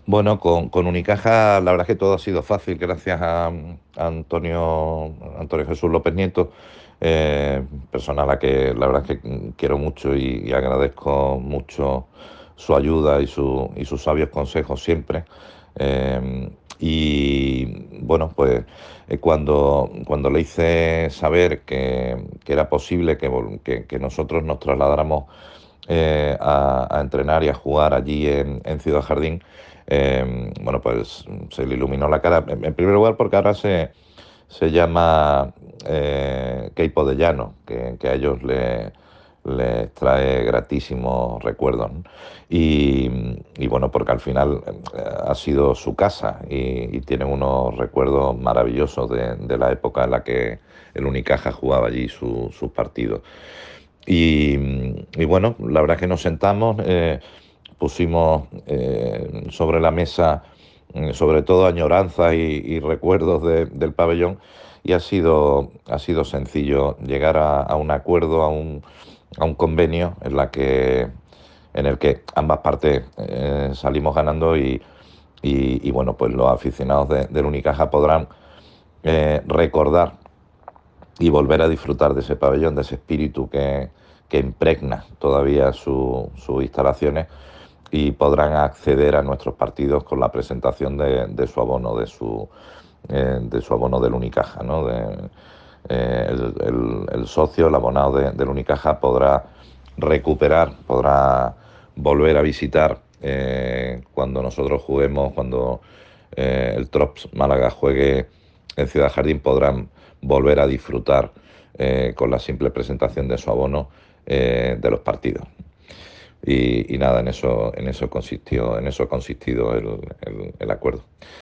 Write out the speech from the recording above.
Bueno, con Unicaja la verdad es que todo ha sido fácil gracias a Antonio Jesús López Nieto, persona a la que la verdad es que quiero mucho y agradezco mucho su ayuda y sus sabios consejos siempre. Y bueno, pues cuando le hice saber que era posible que nosotros nos trasladáramos a entrenar y a jugar allí en Ciudad Jardín, bueno, pues se le iluminó la cara. En primer lugar, porque ahora se llama Queipo de Llano, que a ellos les trae gratísimos recuerdos, ¿no? Y bueno, porque al final ha sido su casa y tienen unos recuerdos maravillosos de la época en la que el Unicaja jugaba allí sus partidos. Y bueno, la verdad es que nos sentamos, pusimos sobre la mesa sobre todo añoranzas y recuerdos del pabellón y ha sido sencillo llegar a un acuerdo, a un convenio en el que ambas partes salimos ganando y bueno, pues los aficionados del Unicaja podrán recordar y volver a disfrutar de ese pabellón, de ese espíritu que impregna todavía sus instalaciones y podrán acceder a nuestros partidos con la presentación de su abono, de su abono del Unicaja, ¿no? El socio, el abonado del Unicaja podrá recuperar, podrá volver a visitar cuando nosotros juguemos, cuando el Trops Málaga juegue en Ciudad Jardín, podrán volver a disfrutar con la simple presentación de su abono de los partidos. Y nada, en eso consistió, en eso ha consistido el acuerdo.